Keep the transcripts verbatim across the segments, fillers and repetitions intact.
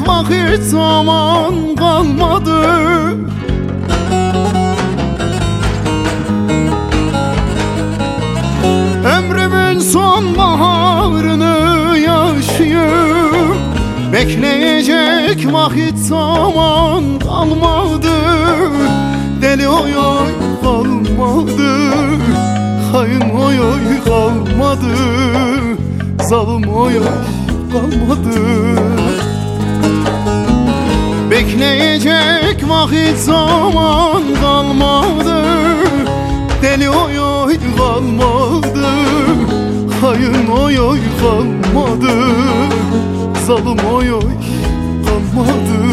vakit zaman kalmadı. Ömrümün son baharını yaşayıp bekleyecek vakit zaman kalmadı. Deli oy oy kalmadı, hain oy oy kalmadı, zalim oy oy kalmadı. Bekleyecek vakit zaman kalmadı. Deli oy oy kalmadı, hain oy oy kalmadı, zalim oy oy kalmadı.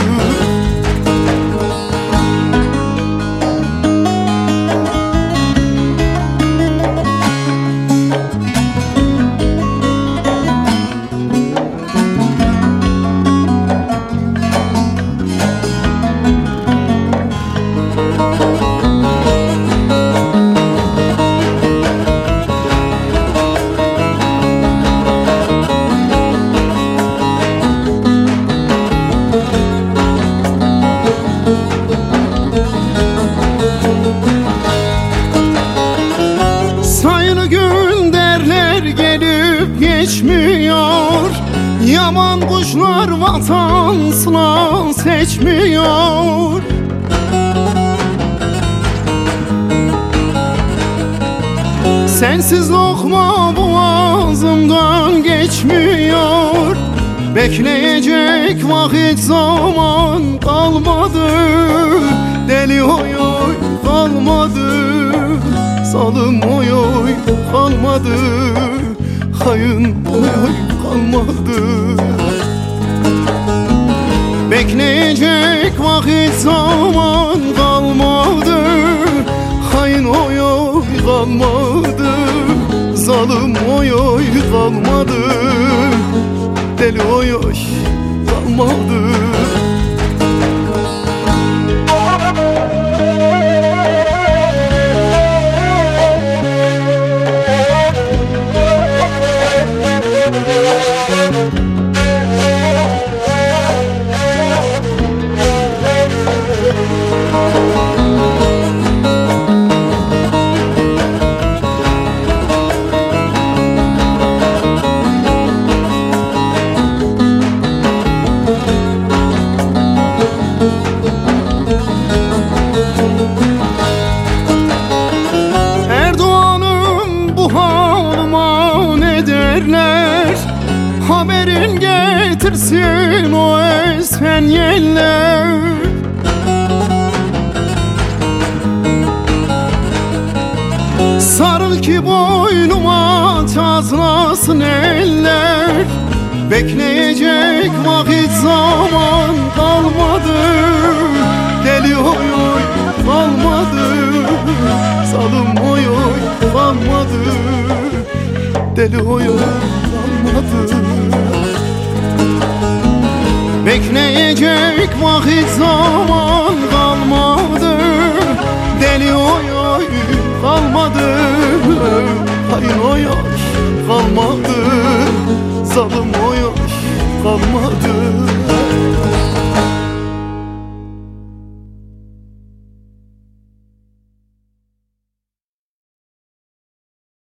Geçmiyor, yaman kuşlar vatan sınav seçmiyor. Sensiz lokma boğazımdan geçmiyor. Bekleyecek vakit zaman kalmadı. Deli oy oy kalmadı, zalim oy oy kalmadı, hain oy oy kalmadı. Bekleyecek vakit zaman kalmadı. Hain oy oy kalmadı, zalim oy oy kalmadı, deli oy oy kalmadı. Haberin getirsin o esen yeller. Sarıl ki boynuma tazlasın eller. Bekleyecek vakit zaman kalmadı. Deli oy oy kalmadı, zalim oy oy kalmadı, deli oy oy kalmadı. Bekleyecek vakit zaman kalmadı. Deli oy oy kalmadı, hain oy oy kalmadı, zalim oy oy kalmadı.